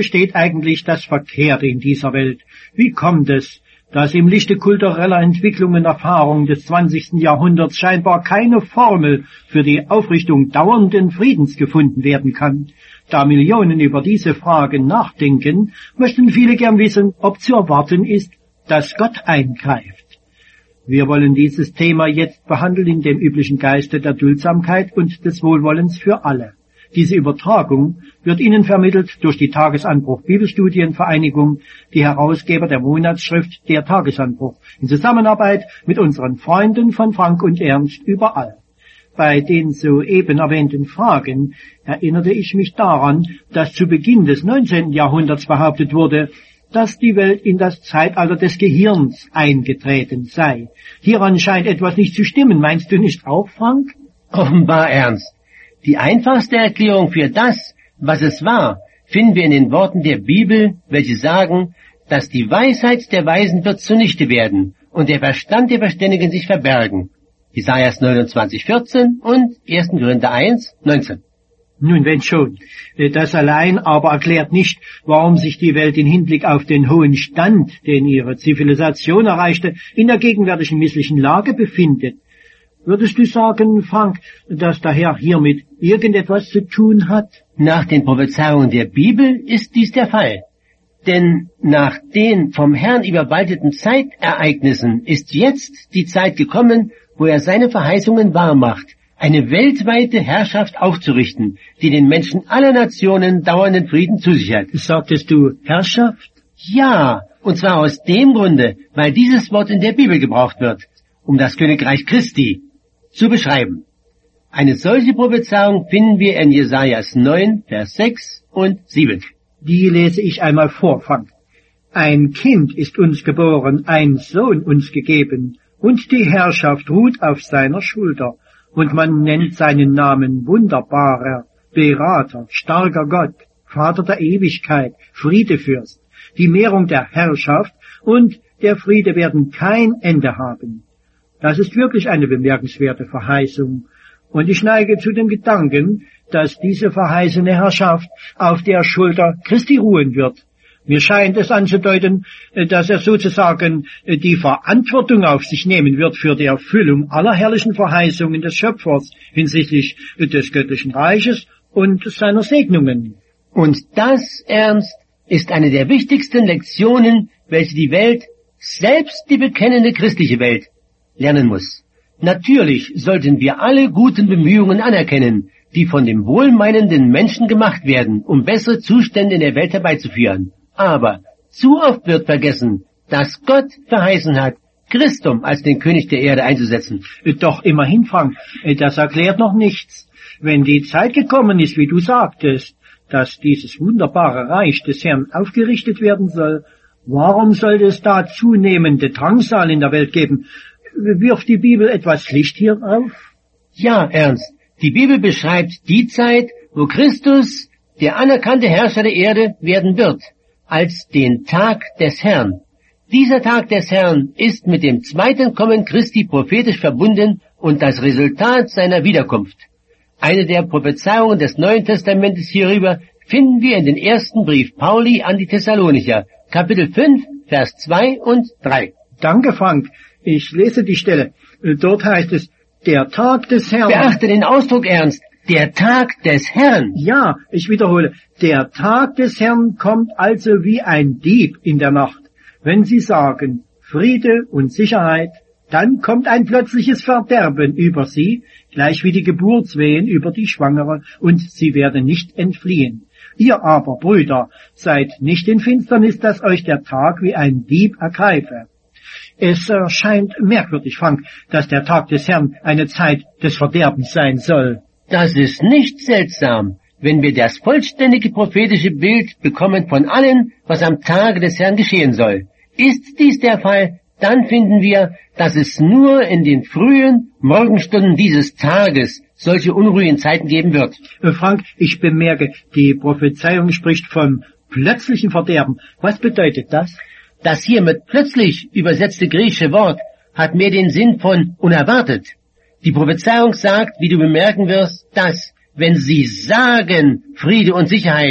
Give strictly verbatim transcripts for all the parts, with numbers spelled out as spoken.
besteht eigentlich das Verkehrte in dieser Welt? Wie kommt es, dass im Lichte kultureller Entwicklungen und Erfahrungen des zwanzigsten Jahrhunderts scheinbar keine Formel für die Aufrichtung dauernden Friedens gefunden werden kann? Da Millionen über diese Fragen nachdenken, möchten viele gern wissen, ob zu erwarten ist, dass Gott eingreift. Wir wollen dieses Thema jetzt behandeln in dem üblichen Geiste der Duldsamkeit und des Wohlwollens für alle. Diese Übertragung wird Ihnen vermittelt durch die Tagesanbruch Bibelstudienvereinigung, die Herausgeber der Monatsschrift Der Tagesanbruch, in Zusammenarbeit mit unseren Freunden von Frank und Ernst überall. Bei den soeben erwähnten Fragen erinnerte ich mich daran, dass zu Beginn des neunzehnten Jahrhunderts behauptet wurde, dass die Welt in das Zeitalter des Gehirns eingetreten sei. Hieran scheint etwas nicht zu stimmen. Meinst du nicht auch, Frank? Offenbar, Ernst. Die einfachste Erklärung für das, was es war, finden wir in den Worten der Bibel, welche sagen, dass die Weisheit der Weisen wird zunichte werden und der Verstand der Verständigen sich verbergen. Jesaja neunundzwanzig, vierzehn und erster Korinther eins, neunzehn. Nun, wenn schon. Das allein aber erklärt nicht, warum sich die Welt im Hinblick auf den hohen Stand, den ihre Zivilisation erreichte, in der gegenwärtigen misslichen Lage befindet. Würdest du sagen, Frank, dass der Herr hiermit irgendetwas zu tun hat? Nach den Prophezeiungen der Bibel ist dies der Fall. Denn nach den vom Herrn überwalteten Zeitereignissen ist jetzt die Zeit gekommen, wo er seine Verheißungen wahrmacht, eine weltweite Herrschaft aufzurichten, die den Menschen aller Nationen dauernden Frieden zusichert. Sagtest du Herrschaft? Ja, und zwar aus dem Grunde, weil dieses Wort in der Bibel gebraucht wird, um das Königreich Christi zu beschreiben. Eine solche Prophezeiung finden wir in Jesaja neun, Vers sechs und sieben. Die lese ich einmal vor, Frank. Ein Kind ist uns geboren, ein Sohn uns gegeben, und die Herrschaft ruht auf seiner Schulter, und man nennt seinen Namen Wunderbarer, Berater, starker Gott, Vater der Ewigkeit, Friedefürst. Die Mehrung der Herrschaft und der Friede werden kein Ende haben. Das ist wirklich eine bemerkenswerte Verheißung. Und ich neige zu dem Gedanken, dass diese verheißene Herrschaft auf der Schulter Christi ruhen wird. Mir scheint es anzudeuten, dass er sozusagen die Verantwortung auf sich nehmen wird für die Erfüllung aller herrlichen Verheißungen des Schöpfers hinsichtlich des göttlichen Reiches und seiner Segnungen. Und das, Ernst, ist eine der wichtigsten Lektionen, welche die Welt, selbst die bekennende christliche Welt, lernen muss. Natürlich sollten wir alle guten Bemühungen anerkennen, die von dem wohlmeinenden Menschen gemacht werden, um bessere Zustände in der Welt herbeizuführen. Aber zu oft wird vergessen, dass Gott verheißen hat, Christum als den König der Erde einzusetzen. Doch immerhin, Frank, das erklärt noch nichts. Wenn die Zeit gekommen ist, wie du sagtest, dass dieses wunderbare Reich des Herrn aufgerichtet werden soll, warum sollte es da zunehmende Drangsal in der Welt geben? Wirft die Bibel etwas Licht hier auf? Ja, Ernst, die Bibel beschreibt die Zeit, wo Christus der anerkannte Herrscher der Erde werden wird, als den Tag des Herrn. Dieser Tag des Herrn ist mit dem zweiten Kommen Christi prophetisch verbunden und das Resultat seiner Wiederkunft. Eine der Prophezeiungen des Neuen Testamentes hierüber finden wir in den ersten Brief Pauli an die Thessalonicher, Kapitel fünf, Vers zwei und drei. Danke, Frank. Ich lese die Stelle. Dort heißt es, der Tag des Herrn. Beachte den Ausdruck, Ernst. Der Tag des Herrn. Ja, ich wiederhole. Der Tag des Herrn kommt also wie ein Dieb in der Nacht. Wenn Sie sagen Friede und Sicherheit, dann kommt ein plötzliches Verderben über Sie, gleich wie die Geburtswehen über die Schwangere, und sie werden nicht entfliehen. Ihr aber, Brüder, seid nicht in Finsternis, dass euch der Tag wie ein Dieb ergreife. Es erscheint merkwürdig, Frank, dass der Tag des Herrn eine Zeit des Verderbens sein soll. Das ist nicht seltsam, wenn wir das vollständige prophetische Bild bekommen von allem, was am Tage des Herrn geschehen soll. Ist dies der Fall, dann finden wir, dass es nur in den frühen Morgenstunden dieses Tages solche unruhigen Zeiten geben wird. Frank, ich bemerke, die Prophezeiung spricht vom plötzlichen Verderben. Was bedeutet das? Das hier mit plötzlich übersetzte griechische Wort hat mehr den Sinn von unerwartet. Die Prophezeiung sagt, wie du bemerken wirst, dass, wenn sie sagen Friede und Sicherheit,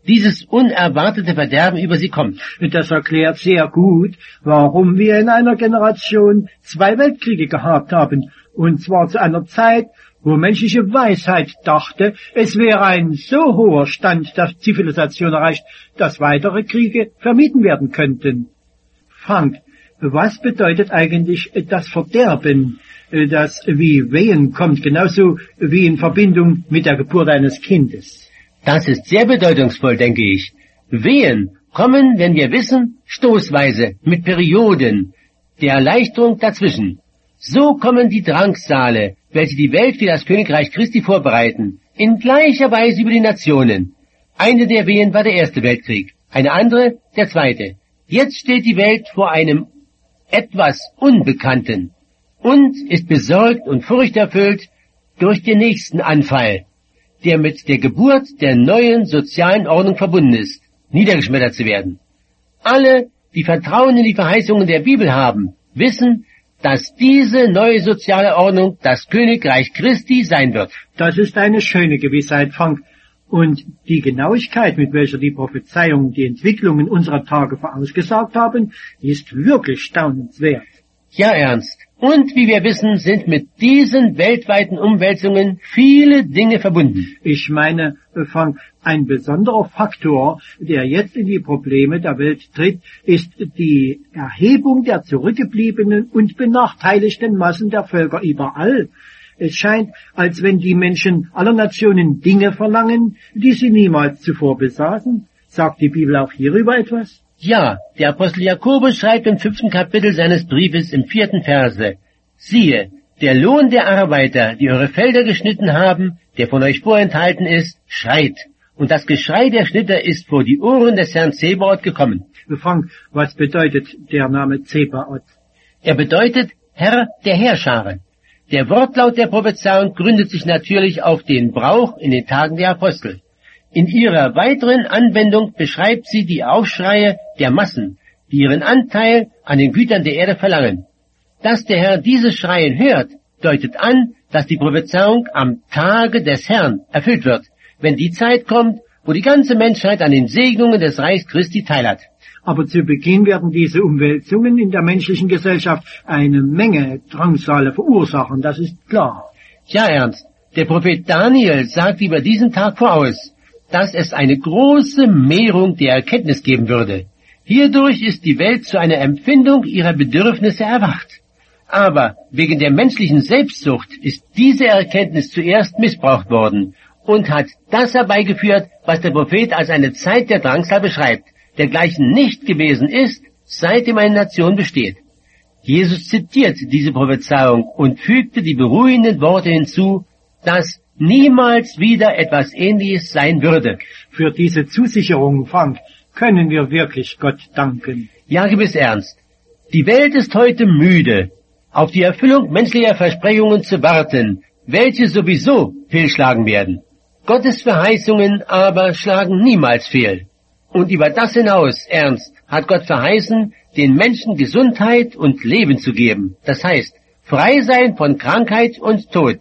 dieses unerwartete Verderben über sie kommt. Das erklärt sehr gut, warum wir in einer Generation zwei Weltkriege gehabt haben, und zwar zu einer Zeit, wo menschliche Weisheit dachte, es wäre ein so hoher Stand der Zivilisation erreicht, dass weitere Kriege vermieden werden könnten. Frank, was bedeutet eigentlich das Verderben, das wie Wehen kommt, genauso wie in Verbindung mit der Geburt eines Kindes? Das ist sehr bedeutungsvoll, denke ich. Wehen kommen, wenn wir wissen, stoßweise, mit Perioden der Erleichterung dazwischen. So kommen die Drangsale, welche die Welt für das Königreich Christi vorbereiten, in gleicher Weise über die Nationen. Eine der Wehen war der Erste Weltkrieg, eine andere der Zweite. Jetzt steht die Welt vor einem etwas Unbekannten und ist besorgt und furchterfüllt durch den nächsten Anfall, der mit der Geburt der neuen sozialen Ordnung verbunden ist, niedergeschmettert zu werden. Alle, die Vertrauen in die Verheißungen der Bibel haben, wissen, dass diese neue soziale Ordnung das Königreich Christi sein wird. Das ist eine schöne Gewissheit, Frank. Und die Genauigkeit, mit welcher die Prophezeiungen die Entwicklungen unserer Tage vorausgesagt haben, ist wirklich staunenswert. Ja, Ernst. Und wie wir wissen, sind mit diesen weltweiten Umwälzungen viele Dinge verbunden. Ich meine, Frank, ein besonderer Faktor, der jetzt in die Probleme der Welt tritt, ist die Erhebung der zurückgebliebenen und benachteiligten Massen der Völker überall. Es scheint, als wenn die Menschen aller Nationen Dinge verlangen, die sie niemals zuvor besaßen. Sagt die Bibel auch hierüber etwas? Ja, der Apostel Jakobus schreibt im fünften Kapitel seines Briefes im vierten Verse: Siehe, der Lohn der Arbeiter, die eure Felder geschnitten haben, der von euch vorenthalten ist, schreit. Und das Geschrei der Schnitter ist vor die Ohren des Herrn Zebaoth gekommen. Frank, was bedeutet der Name Zebaoth? Er bedeutet Herr der Heerscharen. Der Wortlaut der Prophezeiung gründet sich natürlich auf den Brauch in den Tagen der Apostel. In ihrer weiteren Anwendung beschreibt sie die Aufschreie der Massen, die ihren Anteil an den Gütern der Erde verlangen. Dass der Herr dieses Schreien hört, deutet an, dass die Prophezeiung am Tage des Herrn erfüllt wird, wenn die Zeit kommt, wo die ganze Menschheit an den Segnungen des Reichs Christi teilhat. Aber zu Beginn werden diese Umwälzungen in der menschlichen Gesellschaft eine Menge Drangsale verursachen, das ist klar. Ja, Ernst, der Prophet Daniel sagt über diesen Tag voraus, dass es eine große Mehrung der Erkenntnis geben würde. Hierdurch ist die Welt zu einer Empfindung ihrer Bedürfnisse erwacht. Aber wegen der menschlichen Selbstsucht ist diese Erkenntnis zuerst missbraucht worden und hat das herbeigeführt, was der Prophet als eine Zeit der Drangsal beschreibt, dergleichen nicht gewesen ist, seitdem eine Nation besteht. Jesus zitiert diese Prophezeiung und fügte die beruhigenden Worte hinzu, dass niemals wieder etwas Ähnliches sein würde. Für diese Zusicherung, Frank, können wir wirklich Gott danken. Ja, gewiss, Ernst. Die Welt ist heute müde, auf die Erfüllung menschlicher Versprechungen zu warten, welche sowieso fehlschlagen werden. Gottes Verheißungen aber schlagen niemals fehl. Und über das hinaus, Ernst, hat Gott verheißen, den Menschen Gesundheit und Leben zu geben. Das heißt, frei sein von Krankheit und Tod.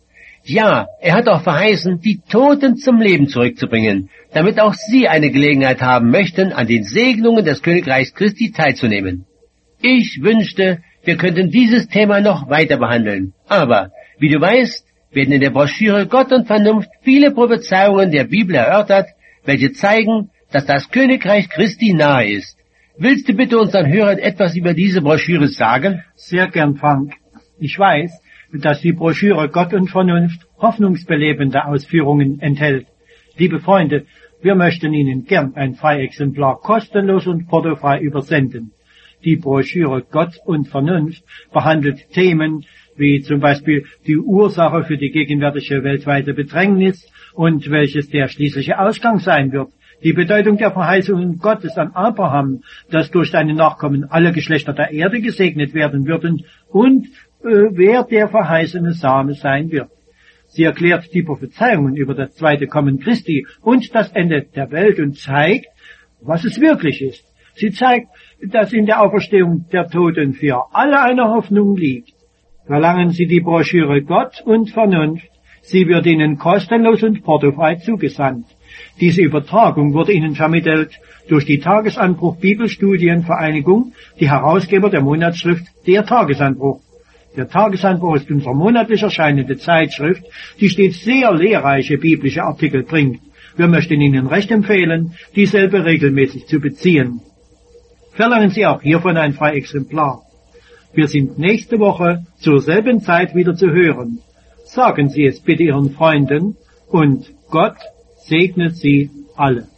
Ja, er hat auch verheißen, die Toten zum Leben zurückzubringen, damit auch sie eine Gelegenheit haben möchten, an den Segnungen des Königreichs Christi teilzunehmen. Ich wünschte, wir könnten dieses Thema noch weiter behandeln. Aber, wie du weißt, werden in der Broschüre Gott und Vernunft viele Prophezeiungen der Bibel erörtert, welche zeigen, dass das Königreich Christi nahe ist. Willst du bitte unseren Hörern etwas über diese Broschüre sagen? Sehr gern, Frank. Ich weiß, dass die Broschüre Gott und Vernunft hoffnungsbelebende Ausführungen enthält. Liebe Freunde, wir möchten Ihnen gern ein Freiexemplar kostenlos und portofrei übersenden. Die Broschüre Gott und Vernunft behandelt Themen wie zum Beispiel die Ursache für die gegenwärtige weltweite Bedrängnis und welches der schließliche Ausgang sein wird, die Bedeutung der Verheißungen Gottes an Abraham, dass durch seine Nachkommen alle Geschlechter der Erde gesegnet werden würden und äh, wer der verheißene Same sein wird. Sie erklärt die Prophezeiungen über das zweite Kommen Christi und das Ende der Welt und zeigt, was es wirklich ist. Sie zeigt, dass in der Auferstehung der Toten für alle eine Hoffnung liegt. Verlangen Sie die Broschüre Gott und Vernunft. Sie wird Ihnen kostenlos und portofrei zugesandt. Diese Übertragung wurde Ihnen vermittelt durch die Tagesanbruch Bibelstudienvereinigung, die Herausgeber der Monatsschrift Der Tagesanbruch. Der Tagesanbruch ist unsere monatlich erscheinende Zeitschrift, die stets sehr lehrreiche biblische Artikel bringt. Wir möchten Ihnen recht empfehlen, dieselbe regelmäßig zu beziehen. Verlangen Sie auch hiervon ein Freiexemplar. Wir sind nächste Woche zur selben Zeit wieder zu hören. Sagen Sie es bitte Ihren Freunden und Gott segne Sie alle.